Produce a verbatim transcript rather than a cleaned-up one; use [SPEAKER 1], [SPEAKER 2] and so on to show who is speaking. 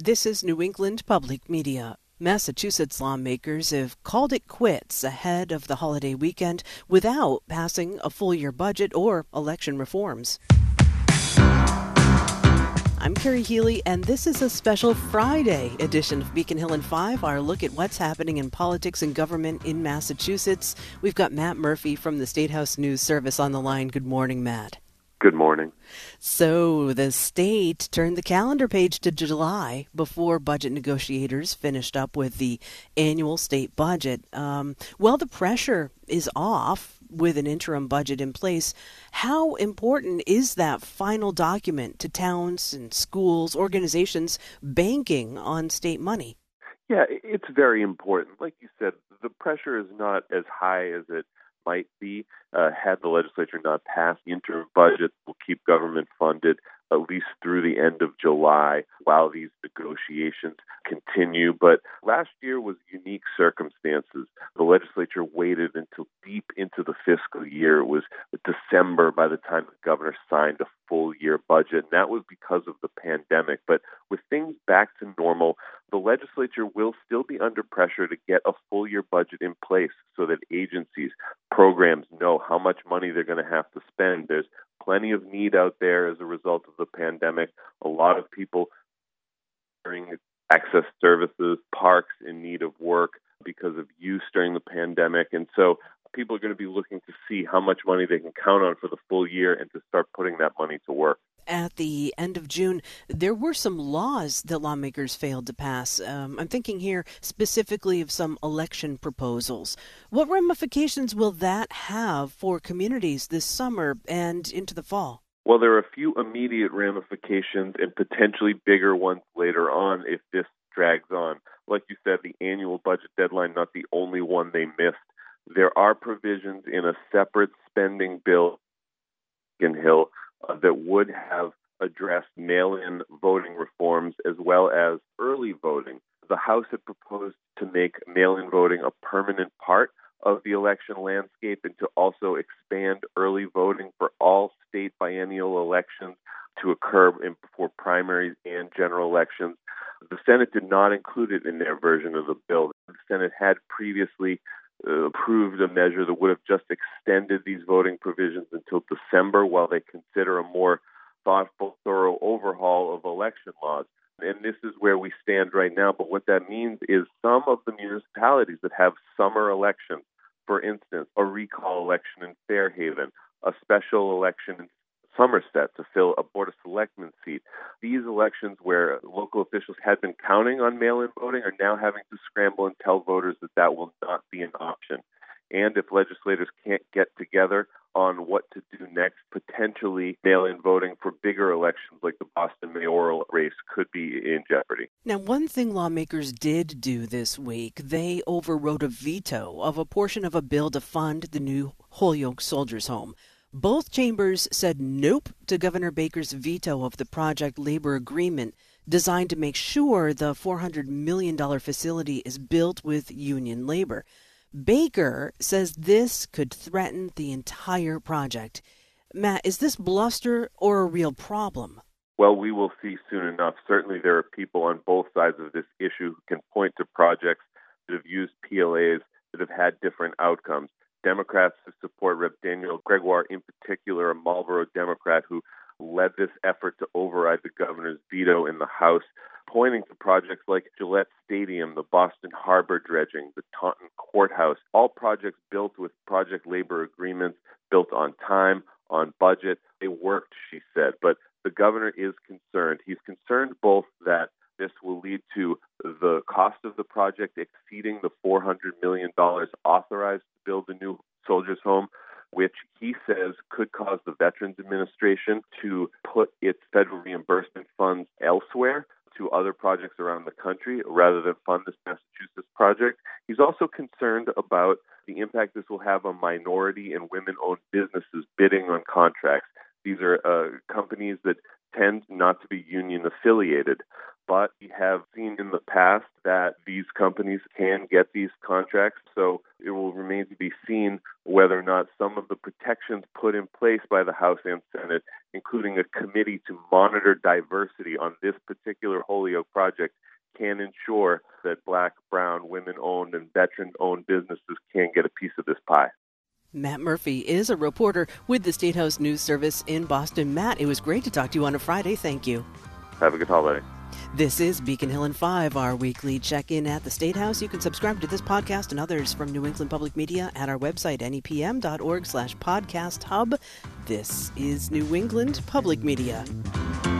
[SPEAKER 1] This is New England Public Media. Massachusetts lawmakers have called it quits ahead of the holiday weekend without passing a full-year budget or election reforms. I'm Carrie Healy, and this is a special Friday edition of Beacon Hill in five, our look at what's happening in politics and government in Massachusetts. We've got Matt Murphy from the State House News Service on the line. Good morning, Matt.
[SPEAKER 2] Good morning.
[SPEAKER 1] So the state turned the calendar page to July before budget negotiators finished up with the annual state budget. Um, well, the pressure is off with an interim budget in place. How important is that final document to towns and schools, organizations banking on state money?
[SPEAKER 2] Yeah, it's very important. Like you said, the pressure is not as high as it might be. Uh, had the legislature not passed the interim budget, will keep government funded at least through the end of July while these negotiations continue. But last year was unique circumstances. The legislature waited until deep into the fiscal year. It was December by the time the governor signed a full year budget, and that was because of the pandemic. But with things back to normal, the legislature will still be under pressure to get a full year budget in place so that agencies, programs know how much money they're going to have to spend. There's plenty of need out there as a result of the pandemic. A lot of people during access services, parks in need of work because of use during the pandemic. And so people are going to be looking to see how much money they can count on for the full year and to start putting that money to work.
[SPEAKER 1] At the end of June, there were some laws that lawmakers failed to pass. Um, I'm thinking here specifically of some election proposals. What ramifications will that have for communities this summer and into the fall?
[SPEAKER 2] Well, there are a few immediate ramifications and potentially bigger ones later on if this drags on. Like you said, the annual budget deadline, not the only one they missed. There are provisions in a separate spending bill in Hill uh, that would have addressed mail-in voting reforms as well as early voting. The House had proposed to make mail-in voting a permanent part of the election landscape and to also expand early voting for all state biennial elections to occur in, before primaries and general elections. The Senate did not include it in their version of the bill. The Senate had previously uh, approved a measure that would have just extended these voting provisions until December while they consider a more thoughtful, thorough overhaul of election laws. And this is where we stand right now. But what that means is some of the municipalities that have summer elections, for instance, a recall election in Fairhaven, a special election in Somerset to fill a Board of Selectmen seat. These elections where local officials had been counting on mail-in voting are now having to scramble and tell voters that that will not be an option. And if legislators can't get together on what to do next, potentially mail-in voting for bigger elections like the Boston mayoral race could be in jeopardy.
[SPEAKER 1] Now, one thing lawmakers did do this week, they overrode a veto of a portion of a bill to fund the new Holyoke Soldiers Home. Both chambers said nope to Governor Baker's veto of the project labor agreement designed to make sure the four hundred million dollars facility is built with union labor. Baker says this could threaten the entire project. Matt, is this bluster or a real problem?
[SPEAKER 2] Well, we will see soon enough. Certainly there are people on both sides of this issue who can point to projects that have used P L As that have had different outcomes. Democrats who support Representative Daniel Gregoire, in particular, a Marlboro Democrat who led this effort to override the governor's veto in the House, pointing to projects like Gillette Stadium, the Boston Harbor dredging, the Taunton Courthouse, all projects built with project labor agreements, built on time, on budget. They worked, she said, but the governor is concerned. He's concerned both that this will lead to the cost of the project exceeding the four hundred million dollars authorized to build a new soldiers' home, which he says could cause the Veterans Administration to put its federal reimbursement funds elsewhere to other projects around the country rather than fund this Massachusetts project. He's also concerned about the impact this will have on minority and women-owned businesses bidding on contracts. These are uh, companies that tend not to be union affiliated, but we have seen in the past that these companies can get these contracts, so it will remain to be seen whether or not some of the protections put in place by the House and Senate, including a committee to monitor diversity on this particular Holyoke project, can ensure that Black, brown, women-owned, and veteran-owned businesses can get a piece of this pie.
[SPEAKER 1] Matt Murphy is a reporter with the State House News Service in Boston. Matt, it was great to talk to you on a Friday. Thank you.
[SPEAKER 2] Have a good holiday.
[SPEAKER 1] This is Beacon Hill in five, our weekly check-in at the State House. You can subscribe to this podcast and others from New England Public Media at our website, N E P M dot org slash podcast hub. This is New England Public Media.